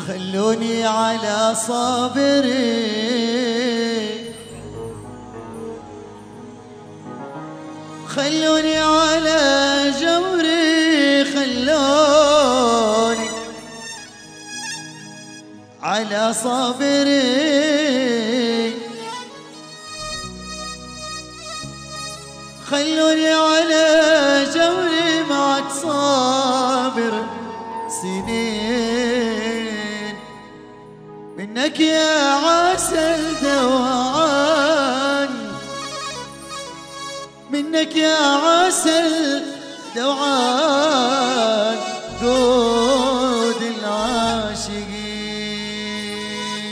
خلوني على صبري، خلوني على جوري، خلوني على صبري، خلوني على جوري معك صابر سنين، منك يا عسل دوعان، منك يا عسل دوعان قود العاشقين.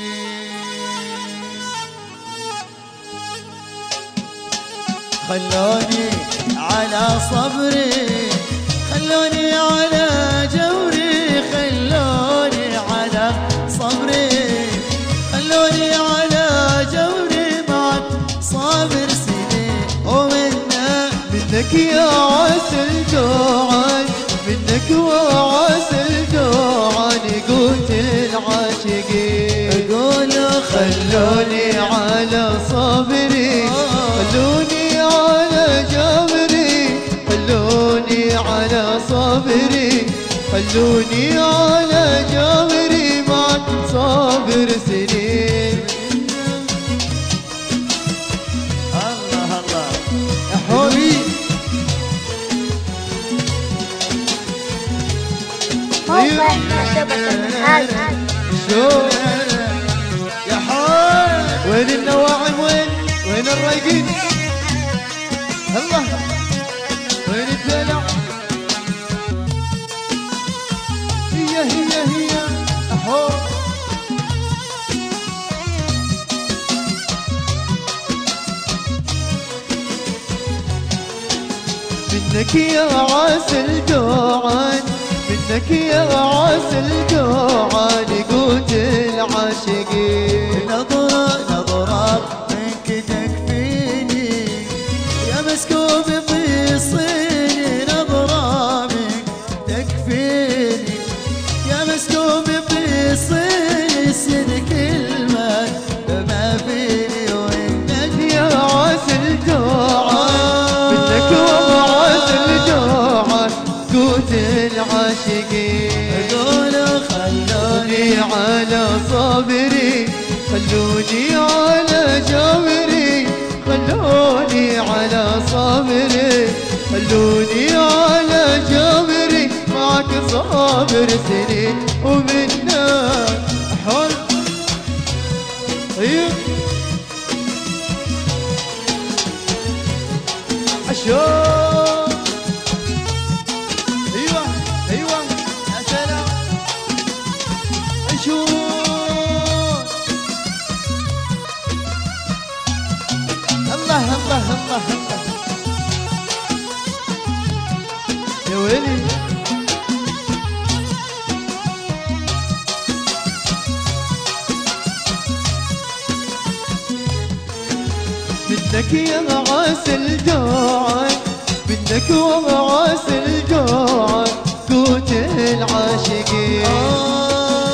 خلوني على صبري، خلوني على جوري، خلوني على صبري، خلوني على جوري معك صابر سنين. منك يا عسل جوعان، منك وعسل جوعان قوت العاشقين. اقول خلوني على صبري، خلوني على جبري، خلوني على صبري، خلوني على جبري معك صابر سنين. الله الله يا حبيبي. موقع شبكة هذا شو يا حال وين النواعم، وين الرايقين، الله وين الدلع، هي احو. منك يا عسل جوعان، منك يا عسل جوعان قوت العاشقين. نظرات منك تكفيني يا مسكوب بيصيني، نظرة منك تكفيني يا مسكوب بيصيني، سن كلمة ما فيني وإنك يا عسل جوعان، منك وعسل جوعان قوت العاشقين. أقول خلوني على صبري، خلوني على جبري، خلوني على صبري، خلوني على جبري معك صابر سنين. ومنك حر طيب عشان ايوه يا سلام شو الله يا ويلي. منك يا عسل جوعان، منك وعسل جوعان قوت العاشقين.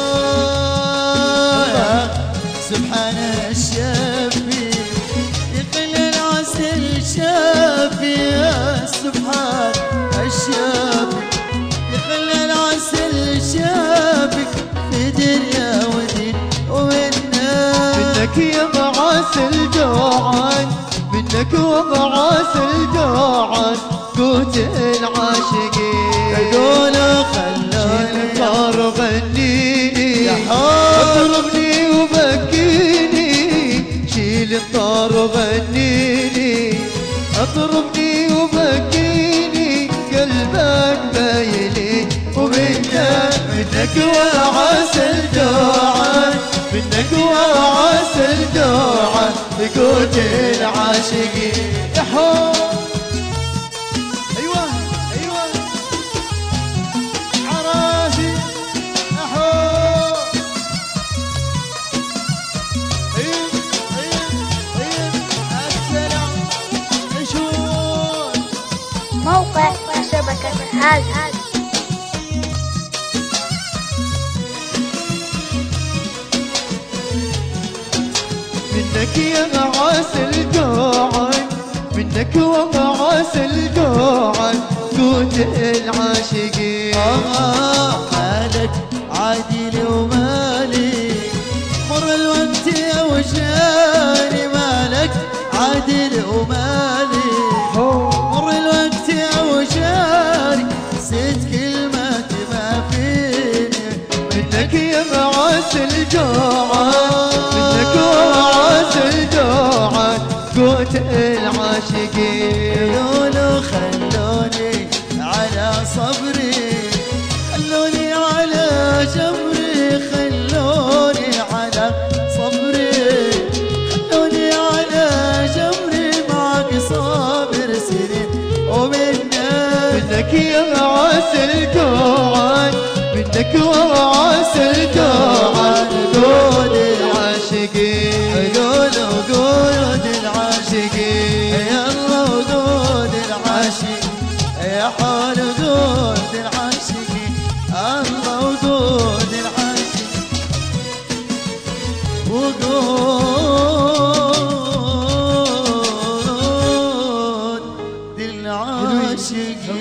سبحان الشافي يقل العسل شافي، يا سبحان الشافي يقل العسل شافي في دنيا ودين ومنا. منك يا عسل جوعان، منك وعسل جوعان قوت العاشقين. اقول خلوني طار غنيني يا حب اضربني وبكيني، شيل الطار وغنيني، اضربني وبكيني قلبك بايلي. ومنك وعسل جوعان، منك وعسل جوعان قوت العاشقين. يا حب ايوه عراسي احو. طيب السلام عيشون. موقع شبكة هذا منك يا عسل جوعان، منك وعسل جوعان قوت العاشقين. مالك عادي ومالي مر الوقت يا وجاني، مالك عادل ومالي مر الوقت يا وجاني، نسيت كلمات ما فيني. منك يا عسل جوعان، منك وعسل جوعان قوت العاشقين. قولوا خلوني على صبري، خلوني على جبري، خلوني على صبري، خلوني على جبري، معك صابر سنين ومنك. منك يا عسل جوعان، منك وعسل جوعان قوت العاشقين. قولوا قولوا العاشقين، يلا ودود العاشقين، يا حول ودود العاشقين، الله ودود العاشقين، ودود العاشقين.